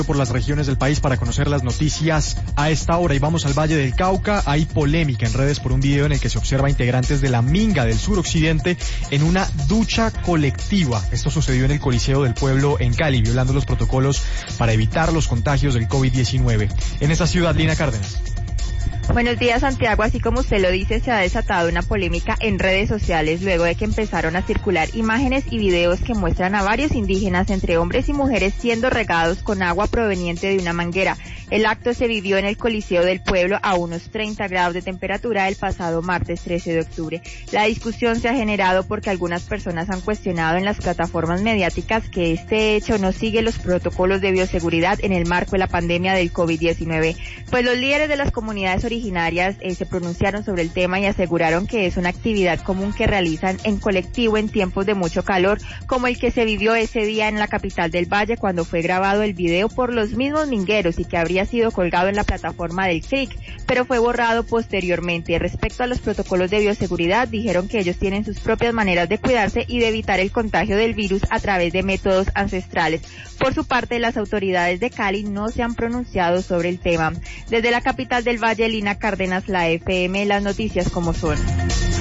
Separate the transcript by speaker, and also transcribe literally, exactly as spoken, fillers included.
Speaker 1: por las regiones del país para conocer las noticias a esta hora. Y vamos al Valle del Cauca. Hay polémica en redes por un video en el que se observa integrantes de la Minga del suroccidente en una ducha colectiva. Esto sucedió en el Coliseo del Pueblo en Cali, violando los protocolos para evitar los contagios del COVID diecinueve. En esa ciudad, Lina Cárdenas.
Speaker 2: Buenos días, Santiago. Así como usted lo dice, se ha desatado una polémica en redes sociales luego de que empezaron a circular imágenes y videos que muestran a varios indígenas, entre hombres y mujeres, siendo regados con agua proveniente de una manguera. El acto se vivió en el Coliseo del Pueblo a unos treinta grados de temperatura el pasado martes trece de octubre. La discusión se ha generado porque algunas personas han cuestionado en las plataformas mediáticas que este hecho no sigue los protocolos de bioseguridad en el marco de la pandemia del COVID diecinueve. Pues los líderes de las comunidades originarias eh, se pronunciaron sobre el tema y aseguraron que es una actividad común que realizan en colectivo en tiempos de mucho calor, como el que se vivió ese día en la capital del Valle cuando fue grabado el video por los mismos mingueros y que habría sido colgado en la plataforma del C R I C, pero fue borrado posteriormente. Respecto a los protocolos de bioseguridad, dijeron que ellos tienen sus propias maneras de cuidarse y de evitar el contagio del virus a través de métodos ancestrales. Por su parte, las autoridades de Cali no se han pronunciado sobre el tema. Desde la capital del Valle, Lina Cárdenas, la F M, las noticias como son.